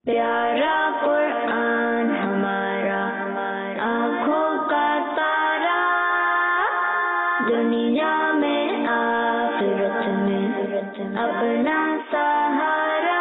پیارا قرآن ہمارا آنکھوں کا تارا، دنیا میں آخرت میں اپنا سہارا۔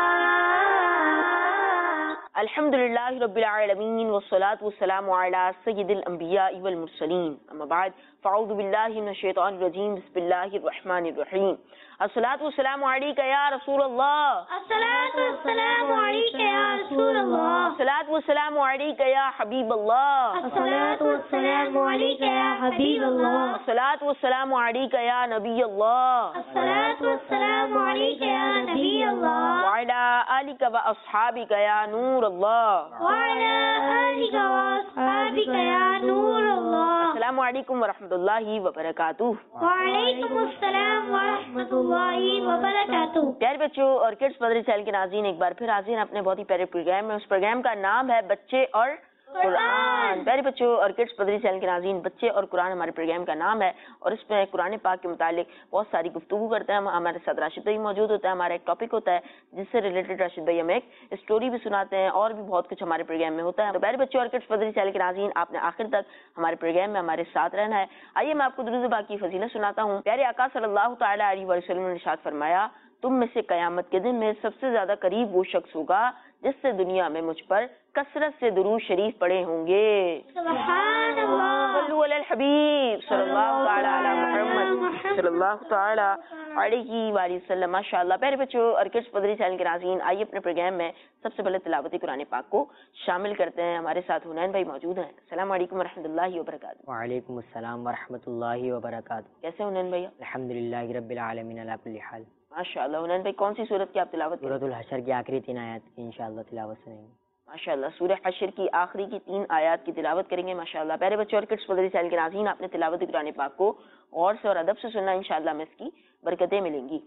الحمدللہ رب العالمین والصلاة والسلام علی سید الانبیاء والمرسلین، اما بعد فاعوذ باللہ من الشیطان الرجیم، بسم اللہ الرحمن الرحیم۔ الصلاة والسلام علیک یا رسول اللہ، الصلاۃ والسلام علیک یا رسول اللہ، الصلاة والسلام علیک یا حبیب اللہ، الصلاۃ والسلام علیک یا حبیب اللہ، الصلاة والسلام علیک یا نبی اللہ، الصلاۃ والسلام علیک یا نبی اللہ، وعلی آلک واصحابک یا نور اللہ، وعلی آلک واصحابک یا نور اللہ۔ السلام علیکم ورحمۃ اللہ وبرکاتہ۔ وعلیکم السلام ورحمۃ اللہ وبرکاتہ۔ پیارے بچوں اور کڈس مدری چینل کے ناظرین، ایک بار پھر حاضر ہیں اپنے بہت ہی پیارے پروگرام میں۔ اس پروگرام کا نام ہے بچے اور قرآن۔ پیارے بچوں اور کڈس مدری چینل کے ناظرین، بچے اور قرآن ہمارے پروگرام کا نام ہے، اور اس میں قرآن پاک کے متعلق بہت ساری گفتگو کرتے ہیں۔ ہمارے ساتھ راشد بھائی موجود ہوتا ہے، ہمارا ایک ٹاپک ہوتا ہے جس سے ریلیٹڈ راشد بھائی ہمیں ایک اسٹوری بھی سناتے ہیں، اور بھی بہت کچھ ہمارے پروگرام میں ہوتا ہے۔ تو پیارے بچوں اور کڈس مدری چینل کے ناظرین، آپ نے آخر تک ہمارے پروگرام میں ہمارے ساتھ رہنا ہے۔ آئیے میں آپ کو درود پاک کی فضیلت سناتا ہوں۔ پیارے آقا صلی اللہ تعالیٰ علیہ وسلم نے ارشاد فرمایا، تم میں سے قیامت کے دن میں سب سے زیادہ قریب وہ شخص ہوگا جس سے دنیا میں مجھ پر کثرت سے درود شریف پڑھے ہوں گے۔ سبحان اللہ، صلو علی الحبیب صلی اللہ تعالی علی محمد صلی اللہ تعالی علیہ وآلہ وسلم۔ ماشاء اللہ۔ پیارے بچوں اور کڈس مدری چینل کے ناظرین، آئیے اپنے پروگرام میں سب سے پہلے تلاوت قرآن پاک کو شامل کرتے ہیں۔ ہمارے ساتھ حنین بھائی موجود ہیں۔ السلام علیکم ورحمۃ اللہ وبرکاتہ۔ وعلیکم السلام ورحمۃ اللہ وبرکاتہ۔ کیسے ہیں حنین بھائی؟ الحمدللہ رب العالمین علی کل حال۔ ماشاء اللہ۔ حنین بھائی کون سی صورت کی آپ تلاوت کریں؟ سورۃ الحشر کی آخری 3 آیات کی انشاءاللہ تلاوت سنیں گے۔ ماشاء اللہ۔ سورہ حشر کی آخری کی 3 آیات کی تلاوت کریں گے ماشاء اللہ۔ پیارے بچوں اور کڈس مدری چینل کے ناظرین، آپ نے تلاوت قرآن پاک کو غور سے اور ادب سے سننا، انشاءاللہ میں اس کی برکتیں ملیں گی۔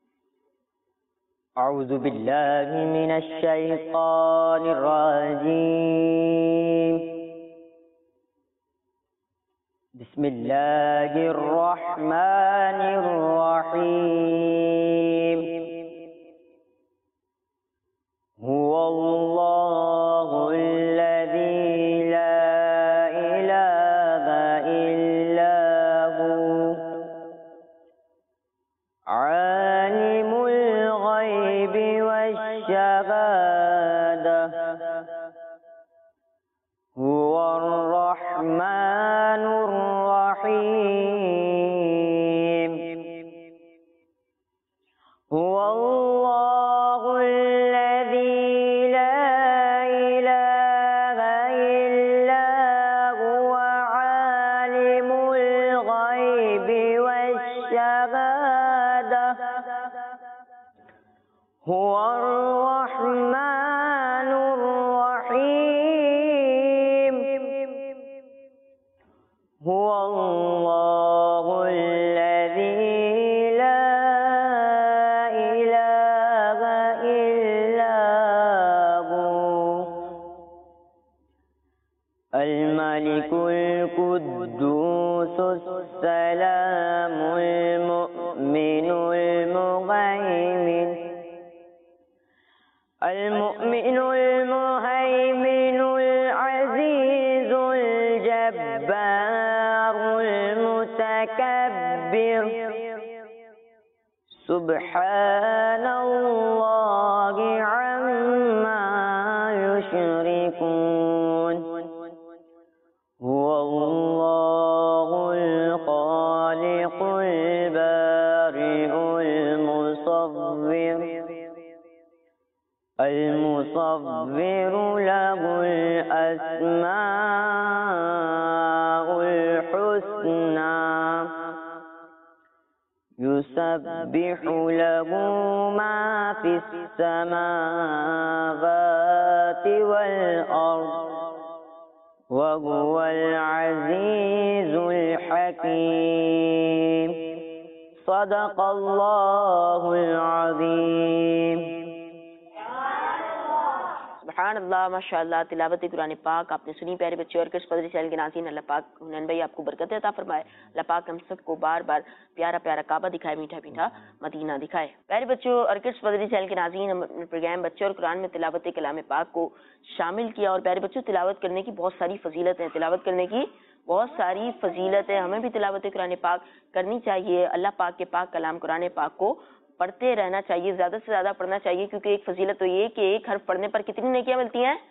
اعوذ باللہ من الشیطان الرجیم، بسم اللہ الرحمن الرحیم، هو اللہ الذی لا الہ الا هو عالم الغیب والشہادہ، هو الرحمن الرحیم، هو اللہ الذی لا الہ الا هو عالم الغیب والشہادہ، هو الرحمن الرحیم، هو اللہ الذی لا الہ الا هو الملك القدوس السلام المؤمن المهيمن العزيز الجبار المتكبر، سبحان الله عما يشركون، هو الله الخالق البارئ المصور له الأسماء الحسنى، يسبح له ما في السماوات والأرض، وهو العزيز الحكيم، صدق الله العظيم۔ سبحان اللہ، ماشاءاللہ، تلاوت قرآن پاک آپ نے سنی پیارے بچے اور کرس پدری چینل کے ناظرین، اللہ پاک حنین بھائی آپ کو برکت عطا فرمائے، اللہ پاک ہم سب کو بار بار پیارا پیارا کعبہ دکھائے، میٹھا میٹھا مدینہ دکھائے۔ پیارے بچوں اور کرس پدری چینل کے ناظرین، ہم اپنے پروگرام بچے اور قرآن میں تلاوت کلام پاک کو شامل کیا، اور پیارے بچوں تلاوت کرنے کی بہت ساری فضیلت ہے، تلاوت کرنے کی بہت ساری فضیلت ہے، ہمیں بھی تلاوت قرآن پاک کرنی چاہیے، اللہ پاک کے پاک کلام قرآن پاک کو پڑھتے رہنا چاہیے، زیادہ سے زیادہ پڑھنا چاہیے، کیونکہ ایک فضیلت تو یہ کہ ایک حرف پڑھنے پر کتنی نیکیاں ملتی ہیں؟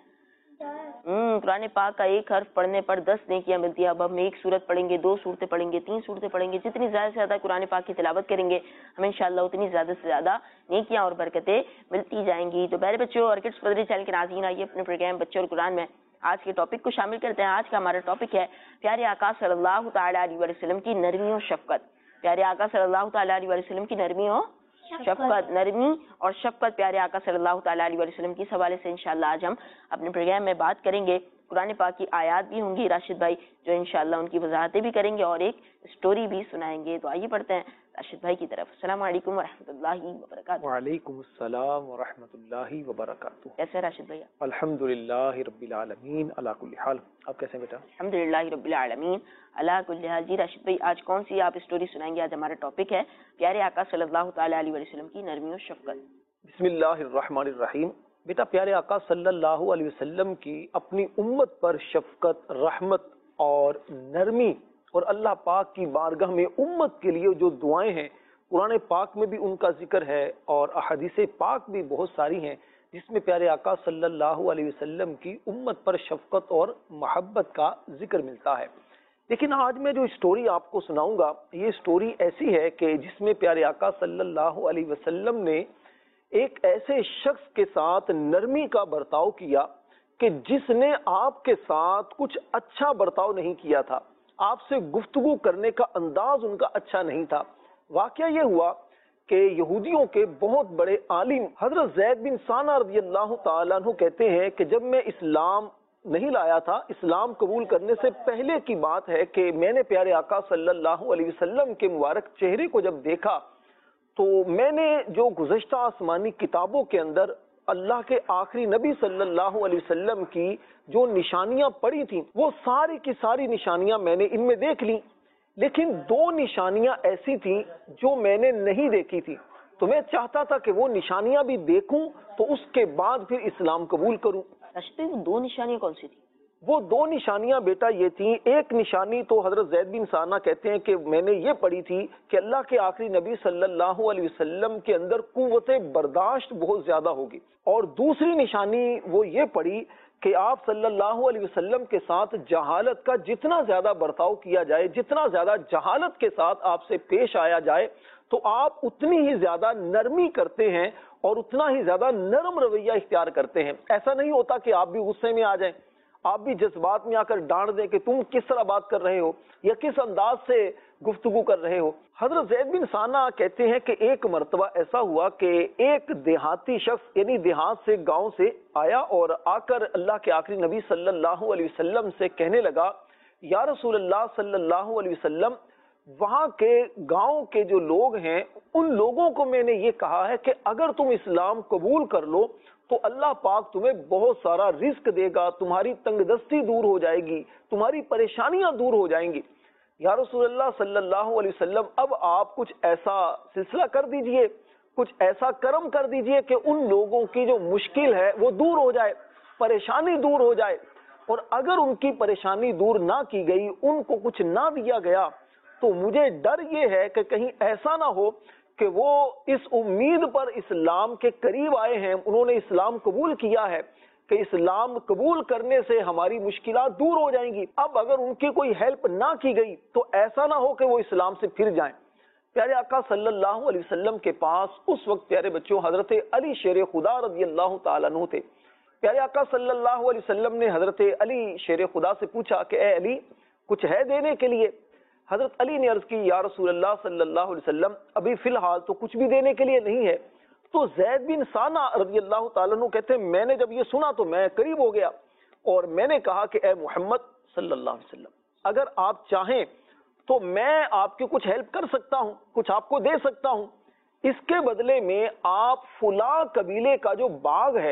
قرآن پاک کا ایک حرف پڑھنے پر 10 نیکیاں ملتی ہیں۔ اب ہم ایک سورت پڑھیں گے، 2 سورتیں پڑھیں گے، 3 سورتیں پڑھیں گے، جتنی زیادہ سے زیادہ قرآن پاک کی تلاوت کریں گے ہمیں انشاءاللہ اتنی زیادہ سے زیادہ نیکیاں اور برکتیں ملتی جائیں گی۔ تو پیارے بچوں اور کڈس پدری چینل کے ناظرین، آئیے اپنے پروگرام بچے اور قرآن میں آج کے ٹاپک کو شامل کرتے ہیں۔ آج کا ہمارا ٹاپک ہے پیارے آقا صلی اللہ تعالی علیہ وسلم کی نرمی و شفقت۔ پیارے آقا صلی اللہ تعالی علیہ وسلم کی نرمی و شفقت، نرمی اور شفقت پیارے آقا صلی اللہ تعالی علیہ وسلم کی حوالے سے انشاءاللہ آج ہم اپنے پروگرام میں بات کریں گے۔ قرآن پاک کی آیات بھی ہوں گی، راشد بھائی جو انشاءاللہ ان کی وضاحتیں بھی کریں گے اور ایک اسٹوری بھی سنائیں گے۔ تو آئیے پڑھتے ہیں راشد بھائی کی طرف۔ السلام علیکم ورحمۃ اللہ وبرکاتہ۔ وعلیکم السلام ورحمۃ اللہ وبرکاتہ۔ کیسے ہیں راشد بھائی؟ الحمدللہ رب العالمین علی کل حال۔ آپ کیسے ہیں بیٹا؟ الحمدللہ رب العالمین علی کل حال۔ جی راشد بھائی آج کون سی آپ اسٹوری سنائیں گے؟ آج ہمارا ٹاپک ہے پیارے آقا صلی اللہ تعالی علیہ وسلم کی نرمی و شفقت۔ بسم اللہ الرحمن الرحیم۔ بیٹا پیارے آقا صلی اللہ علیہ وسلم کی اپنی امت پر شفقت، رحمت اور نرمی، اور اللہ پاک کی بارگاہ میں امت کے لیے جو دعائیں ہیں قرآن پاک میں بھی ان کا ذکر ہے، اور احادیث پاک بھی بہت ساری ہیں جس میں پیارے آقا صلی اللہ علیہ وسلم کی امت پر شفقت اور محبت کا ذکر ملتا ہے۔ لیکن آج میں جو اسٹوری آپ کو سناؤں گا، یہ اسٹوری ایسی ہے کہ جس میں پیارے آقا صلی اللہ علیہ وسلم نے ایک ایسے شخص کے ساتھ نرمی کا برتاؤ کیا کہ جس نے آپ کے ساتھ کچھ اچھا برتاؤ نہیں کیا تھا، آپ سے گفتگو کرنے کا انداز ان کا اچھا نہیں تھا۔ واقعہ یہ ہوا کہ یہودیوں کے بہت بڑے عالم حضرت زید بن ثانہ رضی اللہ تعالیٰ عنہ کہتے ہیں کہ جب میں اسلام نہیں لایا تھا، اسلام قبول کرنے سے پہلے کی بات ہے کہ میں نے پیارے آقا صلی اللہ علیہ وسلم کے مبارک چہرے کو جب دیکھا تو میں نے جو گزشتہ آسمانی کتابوں کے اندر اللہ کے آخری نبی صلی اللہ علیہ وسلم کی جو نشانیاں پڑھی تھیں وہ ساری کی ساری نشانیاں میں نے ان میں دیکھ لی، لیکن 2 نشانیاں ایسی تھیں جو میں نے نہیں دیکھی تھی، تو میں چاہتا تھا کہ وہ نشانیاں بھی دیکھوں تو اس کے بعد پھر اسلام قبول کروں۔ راشد بھائی وہ 2 نشانیاں کون سی تھی؟ وہ 2 نشانیاں بیٹا یہ تھیں، ایک نشانی تو حضرت زید بن ثانہ کہتے ہیں کہ میں نے یہ پڑھی تھی کہ اللہ کے آخری نبی صلی اللہ علیہ وسلم کے اندر قوت برداشت بہت زیادہ ہوگی، اور دوسری نشانی وہ یہ پڑھی کہ آپ صلی اللہ علیہ وسلم کے ساتھ جہالت کا جتنا زیادہ برتاؤ کیا جائے، جتنا زیادہ جہالت کے ساتھ آپ سے پیش آیا جائے تو آپ اتنی ہی زیادہ نرمی کرتے ہیں اور اتنا ہی زیادہ نرم رویہ اختیار کرتے ہیں۔ ایسا نہیں ہوتا کہ آپ بھی غصے میں آ جائیں، آپ بھی جذبات میں آ کر ڈانٹ دیں کہ تم کس طرح بات کر رہے ہو یا کس انداز سے گفتگو کر رہے ہو۔ حضرت زید بن ثانہ کہتے ہیں کہ ایک مرتبہ ایسا ہوا کہ ایک دیہاتی شخص یعنی دیہات سے گاؤں سے آیا اور آ کر اللہ کے آخری نبی صلی اللہ علیہ وسلم سے کہنے لگا، یا رسول اللہ صلی اللہ علیہ وسلم، وہاں کے گاؤں کے جو لوگ ہیں ان لوگوں کو میں نے یہ کہا ہے کہ اگر تم اسلام قبول کر لو تو اللہ پاک تمہیں بہت سارا رزق دے گا، تمہاری تنگ دستی دور ہو جائے گی، تمہاری پریشانیاں دور ہو جائیں گی۔ یا رسول اللہ صلی اللہ علیہ وسلم، اب آپ کچھ ایسا سلسلہ کر دیجئے، کچھ ایسا کرم کر دیجئے کہ ان لوگوں کی جو مشکل ہے وہ دور ہو جائے، پریشانی دور ہو جائے، اور اگر ان کی پریشانی دور نہ کی گئی، ان کو کچھ نہ دیا گیا تو مجھے ڈر یہ ہے کہ کہیں ایسا نہ ہو کہ وہ اس امید پر اسلام کے قریب آئے ہیں، انہوں نے اسلام قبول کیا ہے کہ اسلام قبول کرنے سے ہماری مشکلات دور ہو جائیں گی، اب اگر ان کی کوئی ہیلپ نہ کی گئی تو ایسا نہ ہو کہ وہ اسلام سے پھر جائیں۔ پیارے آقا صلی اللہ علیہ وسلم کے پاس اس وقت پیارے بچوں حضرت علی شیر خدا رضی اللہ تعالیٰ عنہ تھے۔ پیارے آقا صلی اللہ علیہ وسلم نے حضرت علی شیر خدا سے پوچھا کہ اے علی کچھ ہے دینے کے لیے؟ حضرت علی نے عرض کی، یا رسول اللہ صلی اللہ علیہ وسلم ابھی فی الحال تو کچھ بھی دینے کے لیے نہیں ہے۔ تو زید بن ثانہ رضی اللہ تعالیٰ عنہ کہتے ہیں میں نے جب یہ سنا تو میں قریب ہو گیا اور میں نے کہا کہ اے محمد صلی اللہ علیہ وسلم، اگر آپ چاہیں تو میں آپ کی کچھ ہیلپ کر سکتا ہوں، کچھ آپ کو دے سکتا ہوں، اس کے بدلے میں آپ فلاں قبیلے کا جو باغ ہے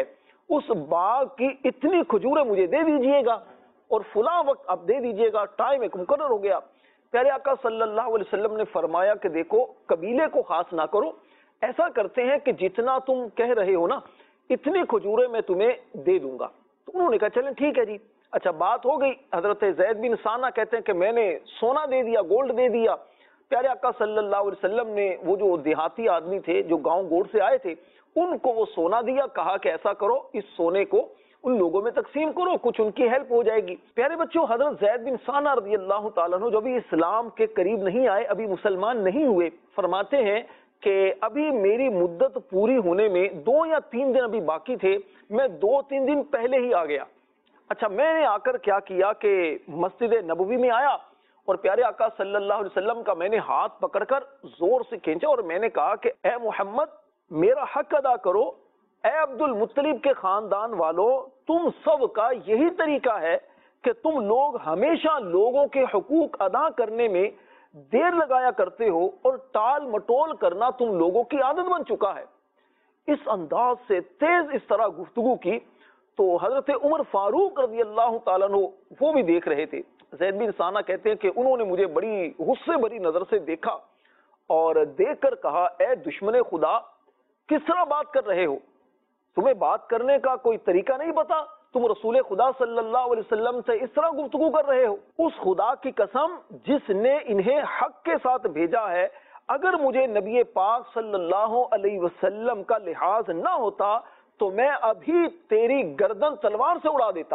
اس باغ کی اتنی کھجوریں مجھے دے دیجئے گا اور فلاں وقت آپ دے دیجئے گا، ٹائم ایک مقرر ہو گیا۔ پیارے آقا صلی اللہ علیہ وسلم نے فرمایا کہ دیکھو قبیلے کو خاص نہ کرو، ایسا کرتے ہیں کہ جتنا تم کہہ رہے ہو نا اتنی کھجوریں میں تمہیں دے دوں گا۔ تو انہوں نے کہا چلیں ٹھیک ہے جی۔ اچھا بات ہو گئی، حضرت زید بن ثانہ کہتے ہیں کہ میں نے سونا دے دیا، گولڈ دے دیا۔ پیارے آقا صلی اللہ علیہ وسلم نے وہ جو دیہاتی آدمی تھے جو گاؤں گوڑ سے آئے تھے ان کو وہ سونا دیا، کہا کہ ایسا کرو اس سونے کو ان لوگوں میں تقسیم کرو، کچھ ان کی ہیلپ ہو جائے گی۔ پیارے بچوں، حضرت زید بن ثانہ رضی اللہ تعالیٰ عنہ جو ابھی اسلام کے قریب نہیں آئے، ابھی مسلمان نہیں ہوئے، فرماتے ہیں کہ ابھی میری مدت پوری ہونے میں 2 یا 3 دن ابھی باقی تھے، میں 2-3 دن پہلے ہی آ گیا۔ اچھا میں نے آ کر کیا کیا کہ مسجد نبوی میں آیا اور پیارے آقا صلی اللہ علیہ وسلم کا میں نے ہاتھ پکڑ کر زور سے کھینچا اور میں نے کہا کہ اے محمد میرا حق ادا کرو، اے عبد المطلب کے خاندان والوں، تم سب کا یہی طریقہ ہے کہ تم لوگ ہمیشہ لوگوں کے حقوق ادا کرنے میں دیر لگایا کرتے ہو اور ٹال مٹول کرنا تم لوگوں کی عادت بن چکا ہے۔ اس انداز سے تیز اس طرح گفتگو کی تو حضرت عمر فاروق رضی اللہ تعالیٰ عنہ وہ بھی دیکھ رہے تھے۔ زید بن ثانہ کہتے ہیں کہ انہوں نے مجھے بڑی غصے بھری نظر سے دیکھا اور دیکھ کر کہا اے دشمن خدا کس طرح بات کر رہے ہو، تمہیں بات کرنے کا کوئی طریقہ نہیں پتا، تم رسول خدا صلی اللہ علیہ وسلم سے اس طرح گفتگو کر رہے ہو۔ اس خدا کی قسم جس نے انہیں حق کے ساتھ بھیجا ہے، اگر مجھے نبی پاک صلی اللہ علیہ وسلم کا لحاظ نہ ہوتا تو میں ابھی تیری گردن تلوار سے اڑا دیتا۔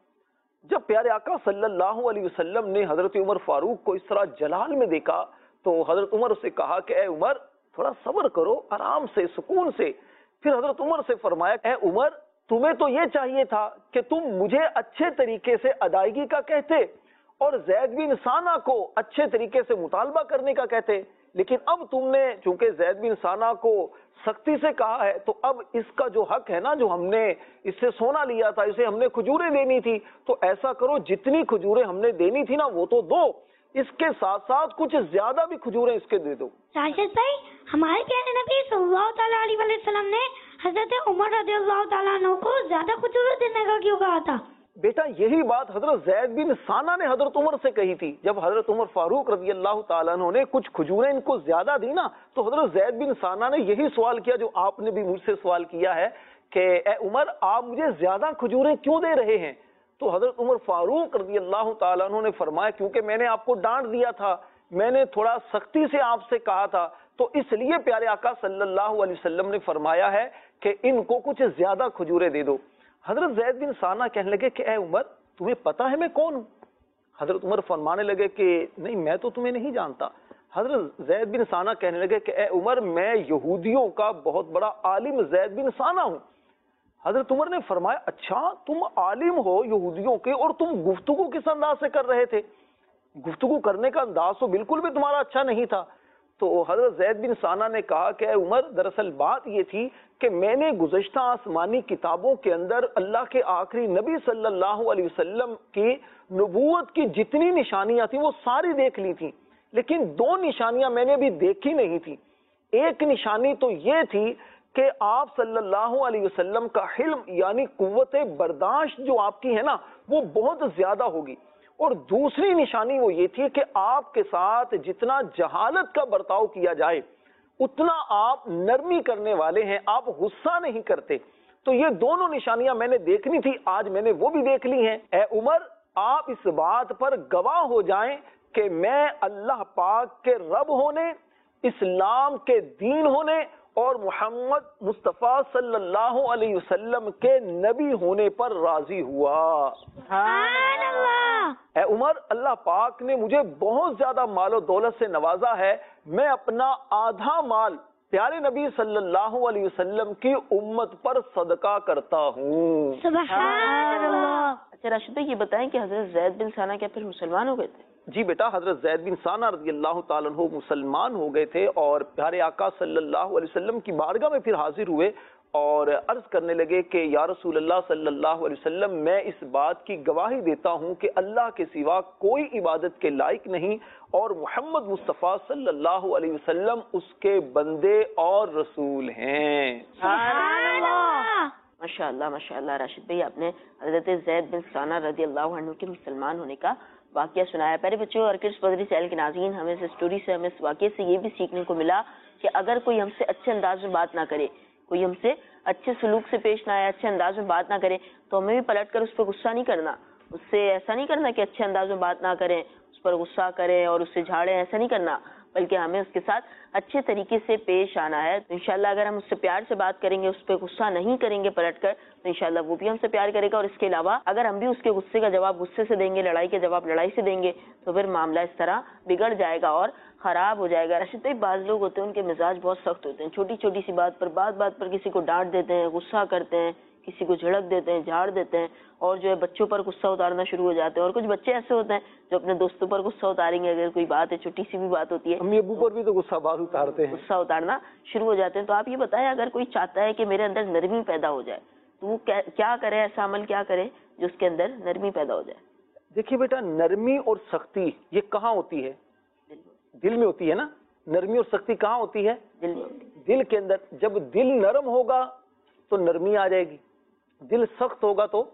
جب پیارے آقا صلی اللہ علیہ وسلم نے حضرت عمر فاروق کو اس طرح جلال میں دیکھا تو حضرت عمر سے کہا کہ اے عمر تھوڑا صبر کرو، آرام سے، سکون سے۔ پھر حضرت عمر سے فرمایا اے عمر تمہیں تو یہ چاہیے تھا کہ تم مجھے اچھے طریقے سے ادائیگی کا کہتے اور زید بن ثانہ کو اچھے طریقے سے مطالبہ کرنے کا کہتے، لیکن اب تم نے چونکہ زید بن ثانہ کو سختی سے کہا ہے تو اب اس کا جو حق ہے نا، جو ہم نے اس سے سونا لیا تھا، اسے ہم نے کھجوریں دینی تھی، تو ایسا کرو جتنی کھجوریں ہم نے دینی تھی نا وہ تو دو، اس کے ساتھ ساتھ کچھ زیادہ بھی کھجوریں اس کے دے دو۔ راشد بھائی، ہمارے پیارے نبی صلی اللہ تعالیٰ علیہ وسلم نے حضرت عمر رضی اللہ تعالیٰ عنہ کو زیادہ کھجوریں دینے کا کیوں کہا تھا؟ بیٹا یہی بات حضرت زید بن ثانہ نے حضرت عمر سے کہی تھی۔ جب حضرت عمر فاروق رضی اللہ تعالیٰ عنہ نے کچھ کھجوریں ان کو زیادہ دی نا تو حضرت زید بن ثانہ نے یہی سوال کیا جو آپ نے بھی مجھ سے سوال کیا ہے کہ اے عمر آپ مجھے زیادہ کھجوریں کیوں دے رہے ہیں؟ تو حضرت عمر فاروق رضی اللہ تعالیٰ عنہ نے فرمایا کیونکہ میں نے آپ کو ڈانٹ دیا تھا، میں نے تھوڑا سختی سے آپ سے کہا تھا، تو اس لیے پیارے آقا صلی اللہ علیہ وسلم نے فرمایا ہے کہ ان کو کچھ زیادہ کھجوریں دے دو۔ حضرت زید بن ثانہ کہنے لگے کہ اے عمر تمہیں پتا ہے میں کون ہوں؟ حضرت عمر فرمانے لگے کہ نہیں میں تو تمہیں نہیں جانتا۔ حضرت زید بن ثانہ کہنے لگے کہ اے عمر میں یہودیوں کا بہت بڑا عالم زید بن ثانہ ہوں۔ حضرت عمر نے فرمایا اچھا تم عالم ہو یہودیوں کے اور تم گفتگو کس انداز سے کر رہے تھے؟ گفتگو کرنے کا انداز تو بالکل بھی تمہارا اچھا نہیں تھا۔ تو حضرت زید بن ثانہ نے کہا کہ اے عمر دراصل بات یہ تھی کہ میں نے گزشتہ آسمانی کتابوں کے اندر اللہ کے آخری نبی صلی اللہ علیہ وسلم کی نبوت کی جتنی نشانیاں تھیں وہ ساری دیکھ لی تھیں، لیکن 2 نشانیاں میں نے ابھی دیکھی نہیں تھی۔ ایک نشانی تو یہ تھی کہ آپ صلی اللہ علیہ وسلم کا حلم یعنی قوت برداشت جو آپ کی ہے نا وہ بہت زیادہ ہوگی، اور دوسری نشانی وہ یہ تھی کہ آپ کے ساتھ جتنا جہالت کا برتاؤ کیا جائے اتنا آپ نرمی کرنے والے ہیں، آپ غصہ نہیں کرتے۔ تو یہ دونوں نشانیاں میں نے دیکھنی تھی، آج میں نے وہ بھی دیکھ لی ہیں۔ اے عمر آپ اس بات پر گواہ ہو جائیں کہ میں اللہ پاک کے رب ہونے، اسلام کے دین ہونے اور محمد مصطفیٰ صلی اللہ علیہ وسلم کے نبی ہونے پر راضی ہوا۔ سبحان اللہ۔ اے عمر اللہ پاک نے مجھے بہت زیادہ مال و دولت سے نوازا ہے، میں اپنا آدھا مال پیارے نبی صلی اللہ علیہ وسلم کی امت پر صدقہ کرتا ہوں۔ سبحان اللہ۔ اچھا راشد بھائی یہ بتائیں کہ حضرت زید بن ثانہ کیا پھر مسلمان ہو گئے تھے؟ جی بیٹا حضرت زید بن ثانہ رضی اللہ تعالیٰ عنہ مسلمان ہو گئے تھے اور پیارے آقا صلی اللہ علیہ وسلم کی بارگاہ میں پھر حاضر ہوئے اور عرض کرنے لگے کہ یا رسول اللہ صلی اللہ علیہ وسلم میں اس بات کی گواہی دیتا ہوں کہ اللہ کے سوا کوئی عبادت کے لائق نہیں اور محمد مصطفیٰ صلی اللہ علیہ وسلم اس کے بندے اور رسول ہیں۔ سبحان اللہ۔ ماشاءاللہ راشد بھائی، آپ نے حضرت زید بن ثانہ رضی اللہ عنہ کے مسلمان ہونے کا واقعہ سنایا. پیارے بچوں اور کڈس مدنی چینل کے ناظرین، ہمیں اس اسٹوری سے، ہمیں اس واقعے سے یہ بھی سیکھنے کو ملا کہ اگر کوئی ہم سے اچھے انداز میں بات نہ کرے، کوئی ہم سے اچھے سلوک سے پیش نہ آئے، اچھے انداز میں بات نہ کرے، تو ہمیں بھی پلٹ کر اس پہ غصہ نہیں کرنا. اس سے ایسا نہیں کرنا کہ اچھے انداز میں بات نہ کریں، اس پر غصہ کریں اور اس سے جھاڑیں، ایسا نہیں کرنا، بلکہ ہمیں اس کے ساتھ اچھے طریقے سے پیش آنا ہے. تو انشاءاللہ اگر ہم اس سے پیار سے بات کریں گے، اس پہ غصہ نہیں کریں گے پلٹ کر، تو انشاءاللہ وہ بھی ہم سے پیار کرے گا. اور اس کے علاوہ اگر ہم بھی اس کے غصے کا جواب غصے سے دیں گے، لڑائی کا جواب لڑائی سے دیں گے، تو پھر معاملہ اس طرح بگڑ جائے گا اور خراب ہو جائے گا. راشد بھائی، بعض لوگ ہوتے ہیں ان کے مزاج بہت سخت ہوتے ہیں، چھوٹی چھوٹی سی بات پر، بات پر کسی کو ڈانٹ دیتے ہیں، غصہ کرتے ہیں، کسی کو جھڑک دیتے ہیں، جھاڑ دیتے ہیں، اور جو ہے بچوں پر غصہ اتارنا شروع ہو جاتے ہیں. اور کچھ بچے ایسے ہوتے ہیں جو اپنے دوستوں پر غصہ اتاریں گے، اگر کوئی بات ہے، چھوٹی سی بھی بات ہوتی ہے، امی ابو پر بھی تو غصہ بات اتارتے ہیں، غصہ اتارنا شروع ہو جاتے ہیں. تو آپ یہ بتائیں، اگر کوئی چاہتا ہے کہ میرے اندر نرمی پیدا ہو جائے، تو وہ کیا کرے، ایسا عمل کیا کرے جو اس کے اندر نرمی پیدا ہو جائے؟ دیکھیے بیٹا، نرمی اور سختی یہ کہاں ہوتی ہے؟ دل میں ہوتی ہے نا. نرمی اور سختی کہاں ہوتی ہے؟ دل میں ہوتی ہے. دل کے اندر. جب دل نرم ہوگا تو نرمی آ جائے گی، دل سخت ہوگا تو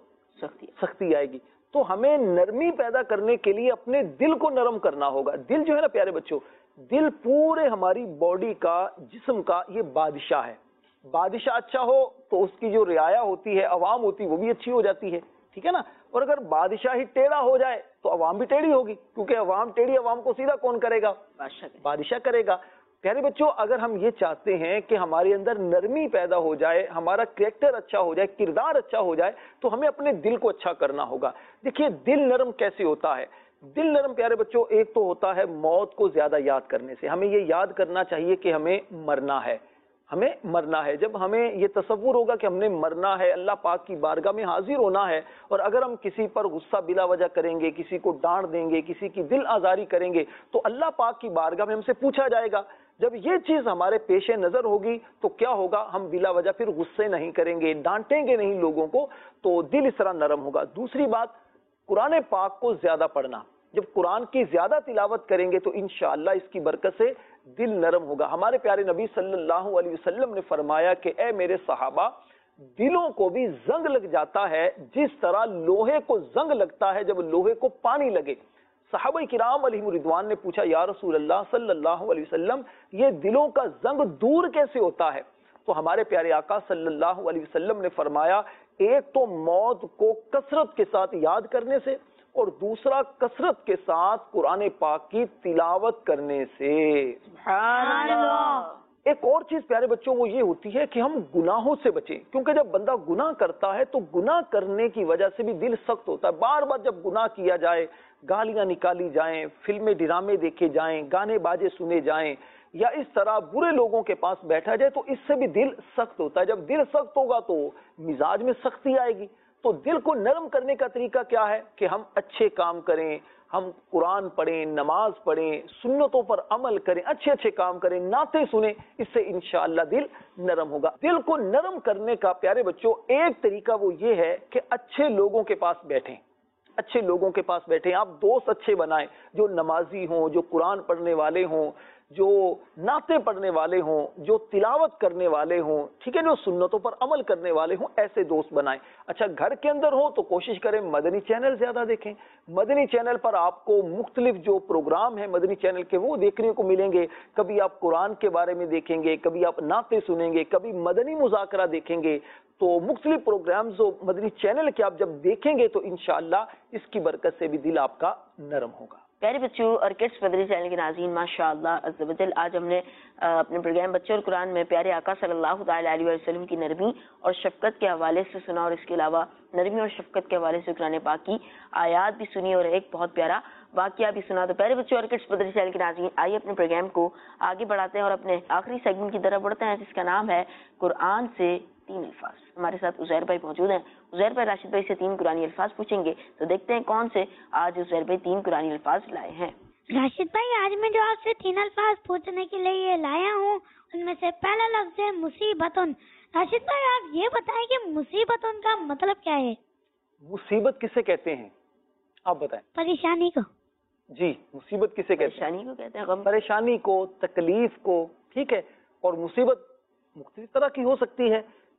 سختی آئے گی. تو ہمیں نرمی پیدا کرنے کے لیے اپنے دل کو نرم کرنا ہوگا. دل جو ہے نا پیارے بچوں، دل پورے ہماری باڈی کا، جسم کا یہ بادشاہ ہے. بادشاہ اچھا ہو تو اس کی جو رعایا ہوتی ہے، عوام ہوتی ہے، وہ بھی اچھی ہو جاتی ہے، ٹھیک ہے نا. اور اگر بادشاہ ہی ٹیڑھا ہو جائے تو عوام بھی ٹیڑھی ہوگی، کیونکہ عوام ٹیڑھی، عوام کو سیدھا کون کرے گا؟ بادشاہ کرے گا. پیارے بچوں، اگر ہم یہ چاہتے ہیں کہ ہمارے اندر نرمی پیدا ہو جائے، ہمارا کریکٹر اچھا ہو جائے، کردار اچھا ہو جائے، تو ہمیں اپنے دل کو اچھا کرنا ہوگا. دیکھیے، دل نرم کیسے ہوتا ہے؟ دل نرم پیارے بچوں ایک تو ہوتا ہے موت کو زیادہ یاد کرنے سے. ہمیں یہ یاد کرنا چاہیے کہ ہمیں مرنا ہے، ہمیں مرنا ہے. جب ہمیں یہ تصور ہوگا کہ ہم نے مرنا ہے، اللہ پاک کی بارگاہ میں حاضر ہونا ہے، اور اگر ہم کسی پر غصہ بلا وجہ کریں گے، کسی کو ڈانٹ دیں گے، کسی کی دل آزاری کریں گے، تو اللہ پاک کی بارگاہ میں ہم سے پوچھا جائے گا. جب یہ چیز ہمارے پیش نظر ہوگی تو کیا ہوگا؟ ہم بلا وجہ پھر غصے نہیں کریں گے، ڈانٹیں گے نہیں لوگوں کو، تو دل اس طرح نرم ہوگا. دوسری بات، قرآن پاک کو زیادہ پڑھنا. جب قرآن کی زیادہ تلاوت کریں گے تو انشاءاللہ اس کی برکت سے دل نرم ہوگا. ہمارے پیارے نبی صلی اللہ علیہ وسلم نے فرمایا کہ اے میرے صحابہ، دلوں کو بھی زنگ لگ جاتا ہے جس طرح لوہے کو زنگ لگتا ہے جب لوہے کو پانی لگے. صحابہ کرام علیہم رضوان نے پوچھا، یا رسول اللہ صلی اللہ علیہ وسلم، یہ دلوں کا زنگ دور کیسے ہوتا ہے؟ تو ہمارے پیارے آقا صلی اللہ علیہ وسلم نے فرمایا، ایک تو موت کو کثرت کے ساتھ یاد کرنے سے، اور دوسرا کثرت کے ساتھ قرآن پاک کی تلاوت کرنے سے. سبحان اللہ. ایک اور چیز پیارے بچوں وہ یہ ہوتی ہے کہ ہم گناہوں سے بچیں، کیونکہ جب بندہ گناہ کرتا ہے تو گناہ کرنے کی وجہ سے بھی دل سخت ہوتا ہے. بار بار جب گناہ کیا جائے، گالیاں نکالی جائیں، فلمیں ڈرامے دیکھے جائیں، گانے باجے سنے جائیں، یا اس طرح برے لوگوں کے پاس بیٹھا جائے، تو اس سے بھی دل سخت ہوتا ہے. جب دل سخت ہوگا تو مزاج میں سختی آئے گی. تو دل کو نرم کرنے کا طریقہ کیا ہے؟ کہ ہم اچھے کام کریں، ہم قرآن پڑھیں، نماز پڑھیں، سنتوں پر عمل کریں، اچھے اچھے کام کریں، نعتیں سنیں. اس سے انشاءاللہ دل نرم ہوگا. دل کو نرم کرنے کا پیارے بچوں ایک طریقہ وہ یہ ہے کہ اچھے لوگوں کے پاس بیٹھیں. اچھے لوگوں کے پاس بیٹھیں. آپ دوست اچھے بنائیں، جو نمازی ہوں، جو قرآن پڑھنے والے ہوں، جو نعتیں پڑھنے والے ہوں، جو تلاوت کرنے والے ہوں، ٹھیک ہے، جو سنتوں پر عمل کرنے والے ہوں، ایسے دوست بنائیں. اچھا، گھر کے اندر ہو تو کوشش کریں مدنی چینل زیادہ دیکھیں. مدنی چینل پر آپ کو مختلف جو پروگرام ہیں مدنی چینل کے وہ دیکھنے کو ملیں گے. کبھی آپ قرآن کے بارے میں دیکھیں گے، کبھی آپ نعتیں سنیں گے، کبھی مدنی مذاکرہ دیکھیں گے. تو مختلف پروگرامز مدنی چینل کے آپ جب دیکھیں گے تو انشاءاللہ اس کی برکت سے بھی دل آپ کا نرم ہوگا. پیارے بچوں اور کڈس مدنی چینل کے ناظرین، ماشاءاللہ عز و جل، آج ہم نے اپنے پروگرام بچے اور قرآن میں پیارے آقا صلی اللہ تعالی علیہ وسلم کی نرمی اور شفقت کے حوالے سے سنا، اور اس کے علاوہ نرمی اور شفقت کے حوالے سے قرآن پاک کی آیات بھی سنی، اور ایک بہت پیارا واقعہ بھی سنا. تو پیارے بچوں اور کڈس مدنی چینل کے ناظرین، آئیے اپنے پروگرام کو آگے بڑھاتے ہیں اور اپنے آخری سیگمنٹ کی طرف بڑھتے ہیں، جس کا نام ہے قرآن سے 3 الفاظ. ہمارے ساتھ عزیر بھائی موجود ہیں. عزیر بھائی راشد بھائی سے 3 قرآنی الفاظ پوچھیں گے، تو دیکھتے ہیں کون سے آج عزیر بھائی 3 قرآنی الفاظ لائے ہیں. راشد بھائی، آج میں جو آپ سے 3 الفاظ پوچھنے کے لیے یہ لایا ہوں، ان میں سے پہلا لفظ ہے مصیبتن. راشد بھائی، آپ یہ بتائیں کہ مصیبتن کا مطلب کیا ہے؟ مصیبت کسے کہتے ہیں آپ بتائیں؟ پریشانی کو. جی، مصیبت کسے کہتے ہیں؟ پریشانی کو کہتے ہیں، غم، پریشانی کو، تکلیف کو، ٹھیک ہے. اور مصیبت مختلف طرح کی ہو سکتی ہے.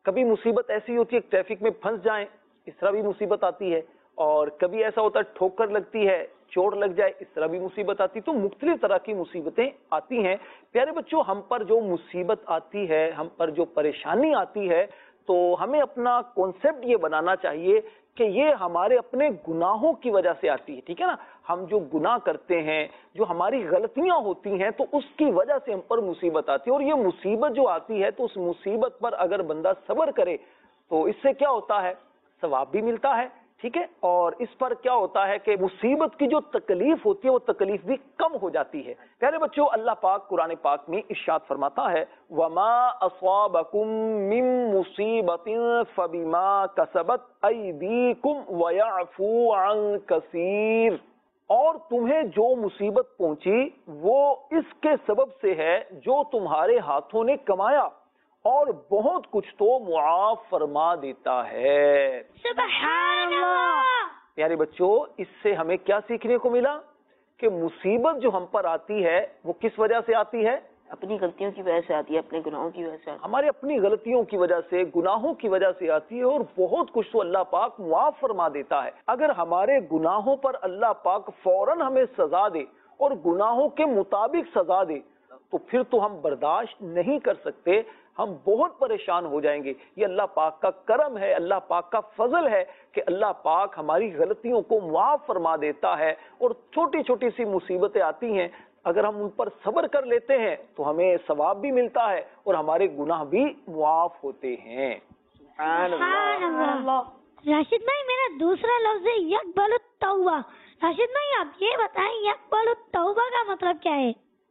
کبھی مصیبت ایسی ہوتی ہے ٹریفک میں پھنس جائیں، اس طرح بھی مصیبت آتی ہے، اور کبھی ایسا ہوتا ہے ٹھوکر لگتی ہے، چوٹ لگ جائے، اس طرح بھی مصیبت آتی ہے۔ تو مختلف طرح کی مصیبتیں آتی ہیں۔ پیارے بچوں، ہم پر جو مصیبت آتی ہے، ہم پر جو پریشانی آتی ہے، تو ہمیں اپنا کانسیپٹ یہ بنانا چاہیے کہ یہ ہمارے اپنے گناہوں کی وجہ سے آتی ہے، ٹھیک ہے نا؟ ہم جو گناہ کرتے ہیں، جو ہماری غلطیاں ہوتی ہیں، تو اس کی وجہ سے ہم پر مصیبت آتی ہے، اور یہ مصیبت جو آتی ہے تو اس مصیبت پر اگر بندہ صبر کرے تو اس سے کیا ہوتا ہے؟ ثواب بھی ملتا ہے، ٹھیک ہے، اور اس پر کیا ہوتا ہے کہ مصیبت کی جو تکلیف ہوتی ہے وہ تکلیف بھی کم ہو جاتی ہے۔ پیارے بچوں، اللہ پاک قرآن پاک میں ارشاد فرماتا ہے وَمَا أَصَابَكُم مِّن مُّصِيبَةٍ فَبِمَا كَسَبَتْ أَيْدِيكُمْ وَيَعْفُو عَن كَثِيرٍ، اور تمہیں جو مصیبت پہنچی وہ اس کے سبب سے ہے جو تمہارے ہاتھوں نے کمایا، اور بہت کچھ تو معاف فرما دیتا ہے۔ سبحان اللہ۔ پیارے بچوں، اس سے ہمیں کیا سیکھنے کو ملا کہ مصیبت جو ہم پر آتی ہے وہ کس وجہ سے آتی ہے؟ اپنی غلطیوں کی وجہ سے آتی ہے، اپنے گناہوں کی وجہ سے آتی ہے، ہمارے اپنی غلطیوں کی وجہ سے، گناہوں کی وجہ سے آتی ہے، اور بہت کچھ تو اللہ پاک معاف فرما دیتا ہے۔ اگر ہمارے گناہوں پر اللہ پاک فوراً ہمیں سزا دے اور گناہوں کے مطابق سزا دے تو پھر تو ہم برداشت نہیں کر سکتے، ہم بہت پریشان ہو جائیں گے۔ یہ اللہ پاک کا کرم ہے، اللہ پاک کا فضل ہے کہ اللہ پاک ہماری غلطیوں کو معاف فرما دیتا ہے، اور چھوٹی چھوٹی سی مصیبتیں آتی ہیں، اگر ہم ان پر صبر کر لیتے ہیں تو ہمیں ثواب بھی ملتا ہے اور ہمارے گناہ بھی معاف ہوتے ہیں۔ سبحان اللہ۔ راشد بھائی، میرا دوسرا لفظ ہے یقبل التوبہ۔ راشد بھائی، آپ یہ بتائیں یقبل التوبہ کا مطلب کیا ہے؟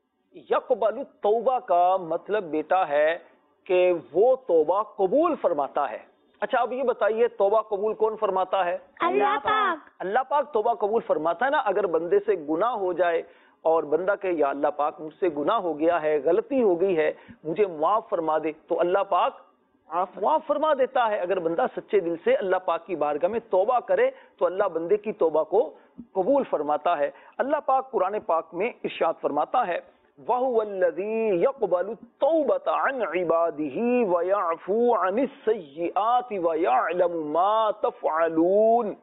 یقبل التوبہ کا مطلب بیٹا ہے کہ وہ توبہ قبول فرماتا ہے۔ اچھا، اب یہ بتائیے توبہ قبول کون فرماتا ہے؟ اللہ پاک۔ اللہ پاک توبہ قبول فرماتا ہے نا۔ اگر بندے سے گناہ ہو جائے اور بندہ کہ یا اللہ پاک مجھ سے گناہ ہو گیا ہے، غلطی ہو گئی ہے، مجھے معاف فرما دے، تو اللہ پاک معاف فرما دیتا ہے۔ اگر بندہ سچے دل سے اللہ پاک کی بارگاہ میں توبہ کرے تو اللہ بندے کی توبہ کو قبول فرماتا ہے۔ اللہ پاک قرآن پاک میں ارشاد فرماتا ہے وَهُوَ الَّذِي يَقْبَلُ التَّوْبَةَ عَنْ عِبَادِهِ وَيَعْفُو عَنِ السَّيِّئَاتِ وَيَعْلَمُ مَا تَفْعَلُونَ،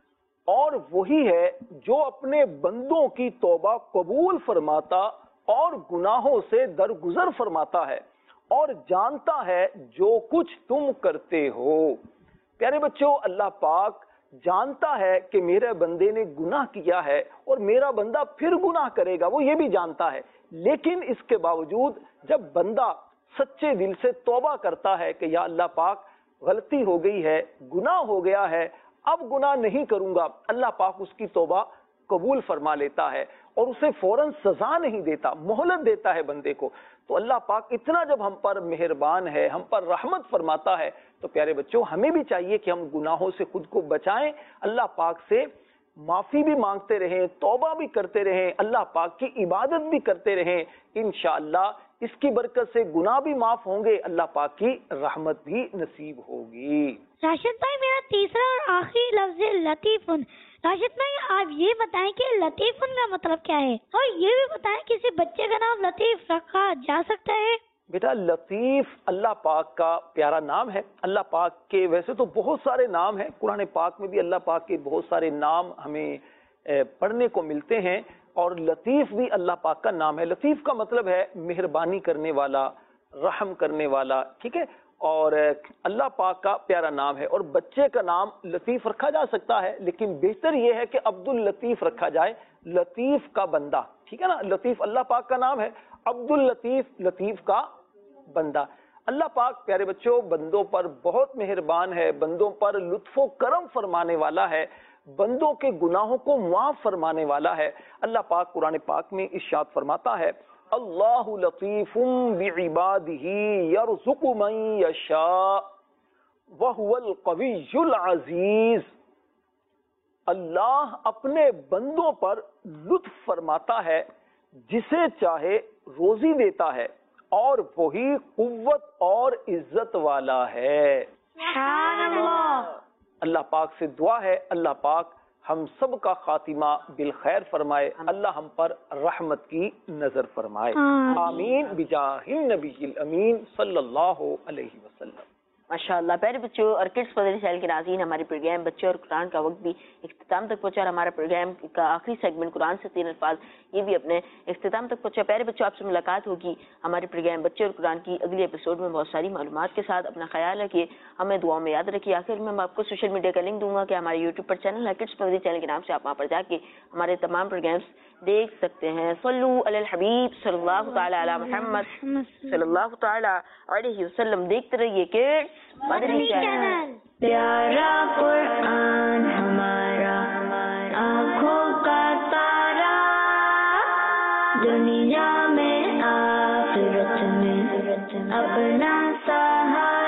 اور وہی ہے جو اپنے بندوں کی توبہ قبول فرماتا اور گناہوں سے درگزر فرماتا ہے، اور جانتا ہے جو کچھ تم کرتے ہو۔ پیارے بچوں، اللہ پاک جانتا ہے کہ میرے بندے نے گناہ کیا ہے اور میرا بندہ پھر گناہ کرے گا، وہ یہ بھی جانتا ہے، لیکن اس کے باوجود جب بندہ سچے دل سے توبہ کرتا ہے کہ یا اللہ پاک غلطی ہو گئی ہے، گناہ ہو گیا ہے، اب گناہ نہیں کروں گا، اللہ پاک اس کی توبہ قبول فرما لیتا ہے اور اسے فوراً سزا نہیں دیتا، مہلت دیتا ہے بندے کو۔ تو اللہ پاک اتنا جب ہم پر مہربان ہے، ہم پر رحمت فرماتا ہے، تو پیارے بچوں ہمیں بھی چاہیے کہ ہم گناہوں سے خود کو بچائیں، اللہ پاک سے معافی بھی مانگتے رہیں، توبہ بھی کرتے رہیں، اللہ پاک کی عبادت بھی کرتے رہیں۔ انشاءاللہ اس کی برکت سے گناہ بھی معاف ہوں گے، اللہ پاک کی رحمت بھی نصیب ہوگی۔ راشد بھائی، میرا تیسرا اور آخری لفظ ہے لطیفن۔ راشد بھائی، آپ یہ بتائیں کہ لطیفن کا مطلب کیا ہے، اور یہ بھی بتائیں کسی بچے کا نام لطیف رکھا جا سکتا ہے؟ بیٹا، لطیف اللہ پاک کا پیارا نام ہے۔ اللہ پاک کے ویسے تو بہت سارے نام ہیں، قرآن پاک میں بھی اللہ پاک کے بہت سارے نام ہمیں پڑھنے کو ملتے ہیں، اور لطیف بھی اللہ پاک کا نام ہے۔ لطیف کا مطلب ہے مہربانی کرنے والا، رحم کرنے والا، ٹھیک ہے، اور اللہ پاک کا پیارا نام ہے۔ اور بچے کا نام لطیف رکھا جا سکتا ہے، لیکن بہتر یہ ہے کہ عبد اللطیف رکھا جائے، لطیف کا بندہ، ٹھیک ہے نا۔ لطیف اللہ پاک کا نام ہے، عبد اللطیف لطیف کا بندہ۔ اللہ پاک پیارے بچوں بندوں پر بہت مہربان ہے، بندوں پر لطف و کرم فرمانے والا ہے، بندوں کے گناہوں کو معاف فرمانے والا ہے۔ اللہ پاک قرآن پاک میں ارشاد فرماتا ہے اللہ لطیف بعبادہ یرزق من یشاء وہو القوی العزیز۔ اللہ اپنے بندوں پر لطف فرماتا ہے، جسے چاہے روزی دیتا ہے، اور وہی قوت اور عزت والا ہے۔ سبحان اللہ۔ اللہ پاک سے دعا ہے اللہ پاک ہم سب کا خاتمہ بالخیر فرمائے، اللہ ہم پر رحمت کی نظر فرمائے، آمین بجاہ النبی الامین صلی اللہ علیہ وسلم۔ ماشاء اللہ. پیارے بچوں اور کڈس فضل چینل کے ناظرین، ہمارے پروگرام بچے اور قرآن کا وقت بھی اختتام تک پہنچا اور ہمارا پروگرام کا آخری سیگمنٹ قرآن سے 3 الفاظ یہ بھی اپنے اختتام تک پہنچا. پیارے بچوں، آپ سے ملاقات ہوگی ہمارے پروگرام بچے اور قرآن کی اگلی ایپیسوڈ میں بہت ساری معلومات کے ساتھ. اپنا خیال رکھیے، ہمیں دعاؤں میں یاد رکھیے. آخر میں آپ کو سوشل میڈیا کا لنک دوں گا کہ ہمارے یوٹیوب پر چینل ہے کڈس فضل چینل کے نام سے، آپ وہاں پر جا کے ہمارے تمام پروگرامس دیکھ سکتے ہیں. صلو علی الحبیب صلی اللہ تعالی علی محمد صلی اللہ تعالی علیہ وسلم. دیکھتے رہیے کڈس مدنی چینل. پیارا قرآن ہمارا آنکھوں کا تارا، دنیا میں آخرت میں اپنا سہارا.